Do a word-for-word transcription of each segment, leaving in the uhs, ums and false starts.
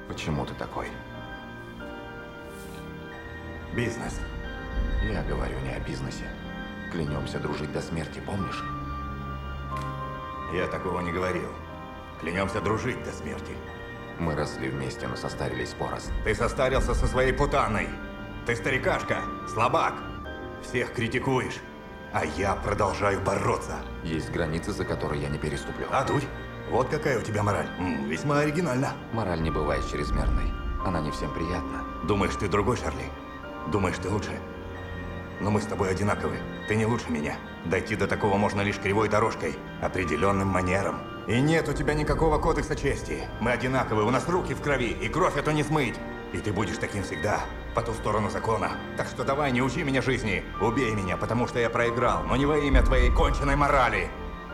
Почему ты такой? Бизнес. Я говорю не о бизнесе. Клянемся дружить до смерти, помнишь? Я такого не говорил. Клянемся дружить до смерти. Мы росли вместе, но состарились порознь. Ты состарился со своей путаной. Ты старикашка, слабак. Всех критикуешь. А я продолжаю бороться. Есть границы, за которые я не переступлю. А дурь? Вот какая у тебя мораль. М, весьма оригинально. Мораль не бывает чрезмерной. Она не всем приятна. Думаешь, ты другой, Шарли? Думаешь, ты лучше? Но мы с тобой одинаковы. Ты не лучше меня. Дойти до такого можно лишь кривой дорожкой, определенным манером. И нет у тебя никакого кодекса чести. Мы одинаковы, у нас руки в крови, и кровь эту не смыть. И ты будешь таким всегда, по ту сторону закона. Так что давай, не учи меня жизни. Убей меня, потому что я проиграл, но не во имя твоей конченной морали.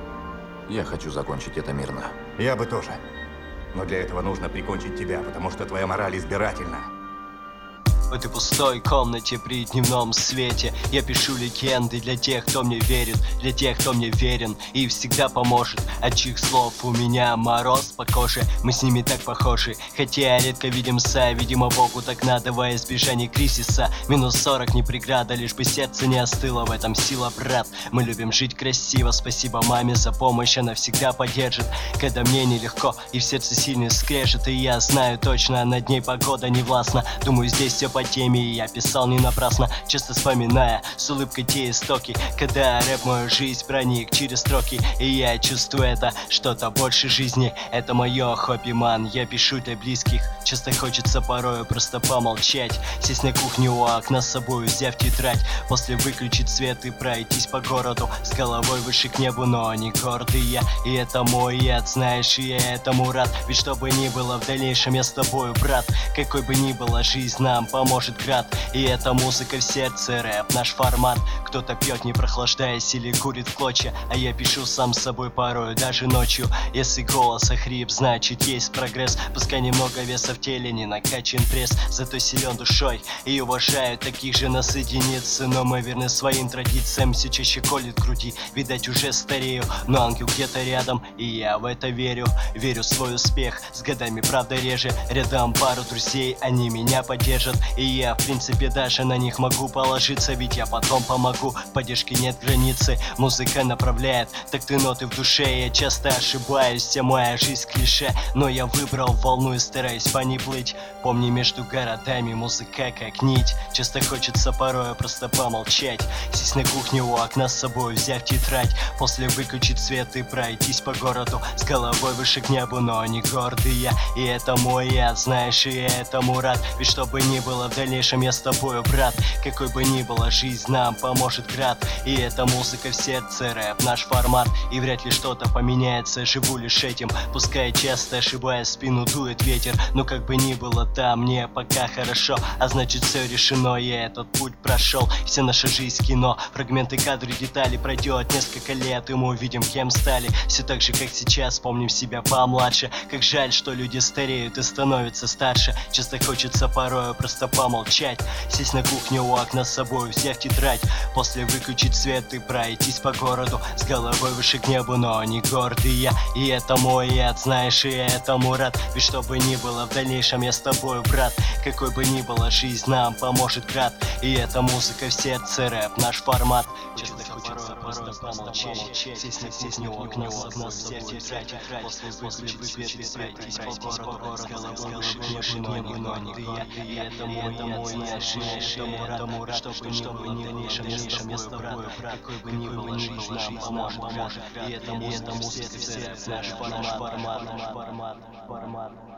Я хочу закончить это мирно. Я бы тоже. Но для этого нужно прикончить тебя, потому что твоя мораль избирательна. В этой пустой комнате при дневном свете я пишу легенды для тех, кто мне верит, для тех, кто мне верен и всегда поможет. От чьих слов у меня мороз по коже, мы с ними так похожи. Хотя редко видимся, видимо Богу так надо во избежание кризиса. Минус сорок не преграда, лишь бы сердце не остыло, в этом сила, брат. Мы любим жить красиво, спасибо маме за помощь, она всегда поддержит, когда мне нелегко и в сердце сильный скрежет. И я знаю точно, над ней погода не властна. Думаю, здесь все по теме, и я писал не напрасно, часто вспоминая с улыбкой те истоки, когда рэп мою жизнь проник через строки. И я чувствую это, что-то больше жизни. Это мое хобби, ман, я пишу для близких. Часто хочется порою просто помолчать, сесть на кухню у окна с собой, взяв тетрадь, после выключить свет и пройтись по городу с головой выше к небу, но не гордый я. И это мой яд, знаешь, и я этому рад. Ведь что бы ни было в дальнейшем, я с тобою, брат. Какой бы ни была жизнь, нам поможет град. И это музыка в сердце, рэп наш формат. Кто-то пьет, не прохлаждаясь, или курит в клочья, а я пишу сам с собой порою, даже ночью. Если голос охрип, значит есть прогресс. Пускай немного веса в теле, не накачан пресс, зато силен душой и уважаю таких же нас единицы. Но мы верны своим традициям, все чаще колет груди. Видать, уже старею, но ангел где-то рядом, и я в это верю. Верю в свой успех, с годами правда реже. Рядом пару друзей, они меня поддержат, и я в принципе даже на них могу положиться. Ведь я потом помогу, в поддержке нет границы. Музыка направляет такты ноты в душе. Я часто ошибаюсь, вся моя жизнь клише, но я выбрал волну и стараюсь по ней плыть. Помни, между городами музыка как нить. Часто хочется порой просто помолчать, сесть на кухне у окна с собой, взяв тетрадь, после выключить свет и пройтись по городу с головой выше к небу, но не гордый я. И это мой яд, знаешь, и я этому рад. Ведь что бы ни было в дальнейшем, я с тобою, брат. Какой бы ни была жизнь, нам поможет град. И это музыка в сердце, рэп наш формат. И вряд ли что-то поменяется, живу лишь этим. Пускай часто ошибаясь, спину дует ветер, но как бы ни было там, мне пока хорошо. А значит все решено, я этот путь прошел. Вся наша жизнь кино, фрагменты, кадры, детали. Пройдет несколько лет, и мы увидим, кем стали. Все так же, как сейчас, помним себя помладше. Как жаль, что люди стареют и становятся старше. Часто хочется порою просто помолчать, сесть на кухню у окна с собой, взяв тетрадь, после выключить свет и пройтись по городу с головой выше к небу, но не гордый я. И это мой яд, знаешь, и я этому рад. Ведь что бы ни было в дальнейшем, я с тобой, брат. Какой бы ни была жизнь, нам поможет град. И это музыка в сердце, рэп наш формат. Часто хочется просто помолчать, сесть на кухню у окна с собой, взяв тетрадь, после выключить свет и пройтись по городу с головой выше к небу, но не гордый я. И это мой яд, знаешь, и я этому рад. Чтобы ни было в дальнейшем, я с тобой, брат. Какой бы ни была жизнь, нам поможет град. И это музыка в сердце, рэп наш формат.